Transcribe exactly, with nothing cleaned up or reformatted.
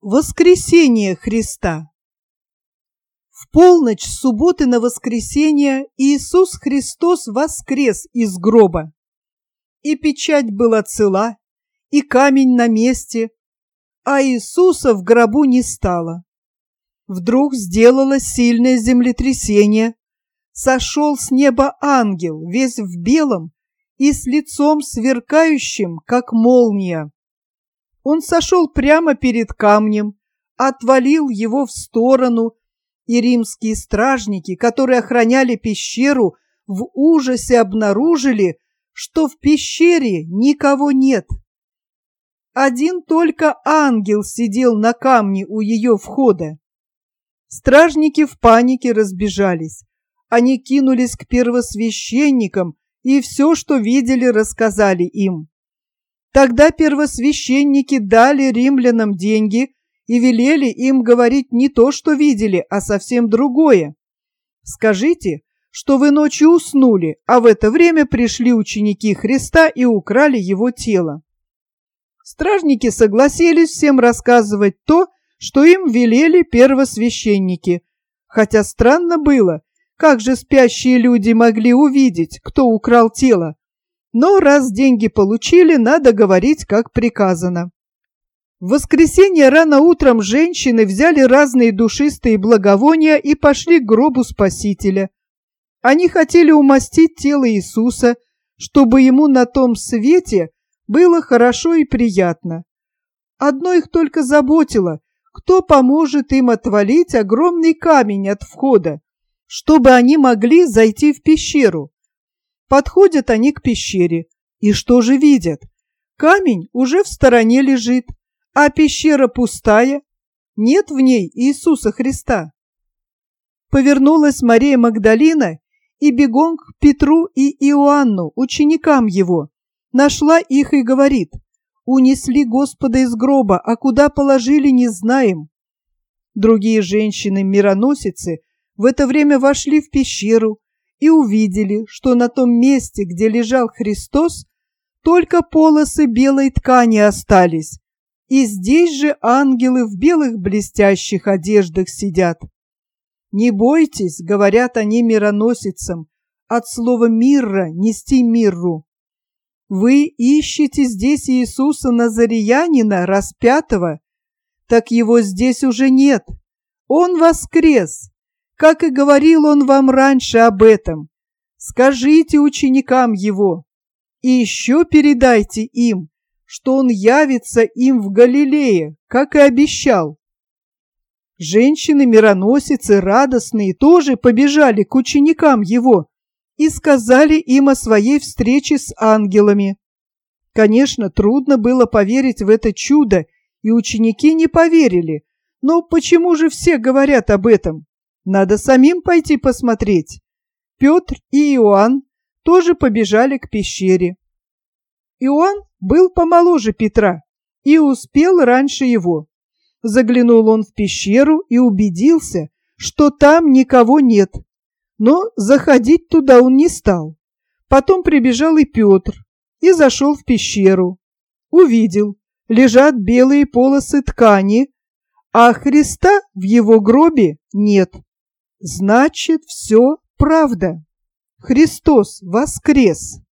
Воскресение Христа. В полночь с субботы на воскресенье Иисус Христос воскрес из гроба. И печать была цела, и камень на месте, а Иисуса в гробу не стало. Вдруг сделалось сильное землетрясение. Сошел с неба ангел, весь в белом и с лицом сверкающим, как молния. Он сошел прямо перед камнем, отвалил его в сторону, и римские стражники, которые охраняли пещеру, в ужасе обнаружили, что в пещере никого нет. Один только ангел сидел на камне у ее входа. Стражники в панике разбежались. Они кинулись к первосвященникам и все, что видели, рассказали им. Тогда первосвященники дали римлянам деньги и велели им говорить не то, что видели, а совсем другое. Скажите, что вы ночью уснули, а в это время пришли ученики Христа и украли его тело. Стражники согласились всем рассказывать то, что им велели первосвященники, хотя странно было, как же спящие люди могли увидеть, кто украл тело. Но раз деньги получили, надо говорить, как приказано. В воскресенье рано утром женщины взяли разные душистые благовония и пошли к гробу Спасителя. Они хотели умастить тело Иисуса, чтобы ему на том свете было хорошо и приятно. Одно их только заботило, кто поможет им отвалить огромный камень от входа, чтобы они могли зайти в пещеру. Подходят они к пещере, и что же видят? Камень уже в стороне лежит, а пещера пустая, нет в ней Иисуса Христа. Повернулась Мария Магдалина и бегом к Петру и Иоанну, ученикам его, нашла их и говорит: «Унесли Господа из гроба, а куда положили, не знаем». Другие женщины-мироносицы в это время вошли в пещеру и увидели, что на том месте, где лежал Христос, только полосы белой ткани остались, и здесь же ангелы в белых блестящих одеждах сидят. «Не бойтесь», — говорят они мироносицам, от слова «мирра» — нести мирру. «Вы ищете здесь Иисуса Назареянина, распятого? Так его здесь уже нет. Он воскрес, как и говорил он вам раньше об этом. Скажите ученикам его, и еще передайте им, что он явится им в Галилее, как и обещал». Женщины-мироносицы, радостные, тоже побежали к ученикам его и сказали им о своей встрече с ангелами. Конечно, трудно было поверить в это чудо, и ученики не поверили. Но почему же все говорят об этом? Надо самим пойти посмотреть. Петр и Иоанн тоже побежали к пещере. Иоанн был помоложе Петра и успел раньше его. Заглянул он в пещеру и убедился, что там никого нет. Но заходить туда он не стал. Потом прибежал и Петр и зашел в пещеру. Увидел, лежат белые полосы ткани, а Христа в его гробе нет. Значит, все правда. Христос воскрес.